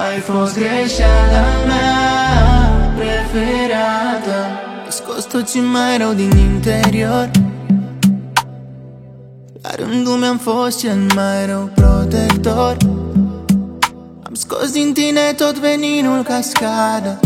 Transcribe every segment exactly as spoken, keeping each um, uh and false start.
Ai fost greșeala mea preferată. Ai scos tot ce mai rău din interior. La rândul meu am fost cel mai rău protector. Am scos din tine tot veninul cascadă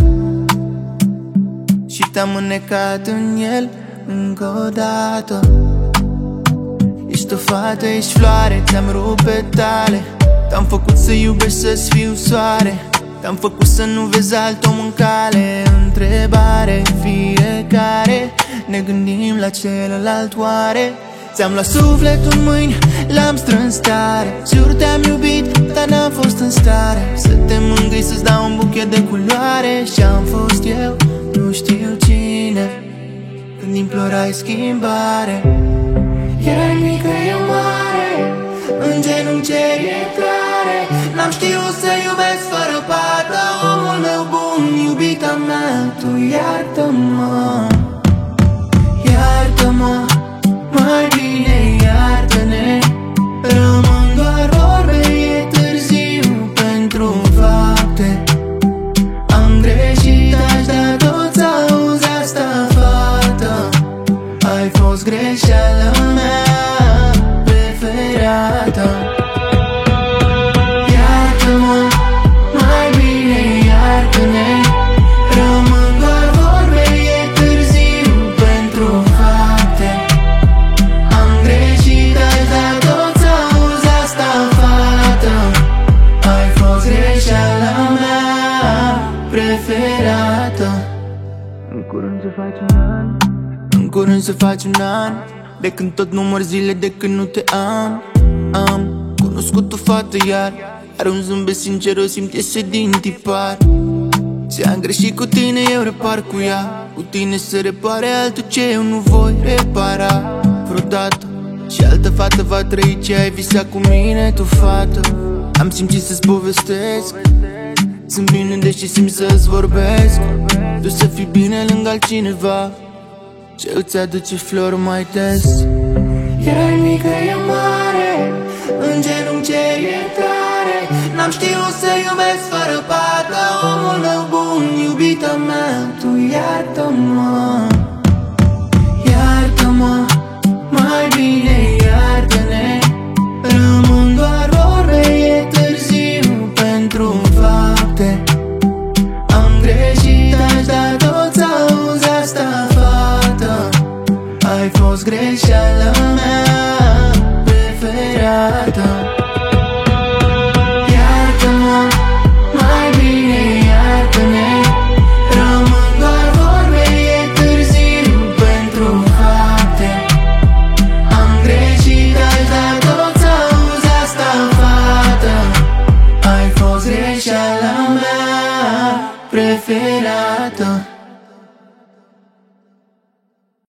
și te-am înnecat în el încă o dată. Ești o fată, ești floare, ți-am rupt petale. Te-am făcut să iubești, să-ți fiu soare. Te-am făcut să nu vezi alt om în cale. Întrebare, fiecare ne gândim la celălalt oare. Ți-am luat sufletul în mâini, l-am strâns tare. Jur te-am iubit, dar n-am fost în stare să te mângâi, să-ți dau un buchet de culoare. Și-am fost eu, nu știu cine, când implorai schimbare. Erai mică, eu mare, în genunchi e tare. N-am știut să iubesc fără pată. Omul meu bun, iubita mea, tu iartă-mă, iartă-mă, mai bine iartă-ne. Rămân doar vorbe, e târziu pentru fapte. Am greșit, aș da tot să auzi asta, fată. Ai fost greșeala mea preferată. Iartă-mă, mai bine iartă-ne. Rămân doar vorbe, e târziu pentru fapte. Am greșit, aș da tot să auzi asta, fată. Ai fost greșeala mea preferată. În curând se face un an, în curând se face un an de când tot număr zile de când nu te am. Am cunoscut o fată iar, are un zâmbet sincer, o simt iese din tipar. Ce-am greșit cu tine, eu repar cu ea. Cu tine se repare altul ce eu nu voi repara vreodată. Și altă fată va trăi ce ai visat cu mine, tu fată. Am simțit să-ți povestesc, sunt bine deși simt să-ți vorbesc. Tu să fii bine lângă altcineva ce îți aduce flori mai des. Erai mică, eu mare, în genunchi e tare. N-am știut să iubesc fără pată. Omul meu bun, iubita mea, tu iartă-mă, iartă-mă, mai bine iartă-ne. Rămân doar vorbe, e târziu pentru fapte. Am greșit, aș da tot să auzi asta, fată. Ai fost greșeala mea preferată. Iartă-mă, mai bine iartă-ne. Rămân doar vorbe, e târziu pentru fapte. Am greșit, aș da tot să auzi asta, fată. Ai fost greșeala mea preferată.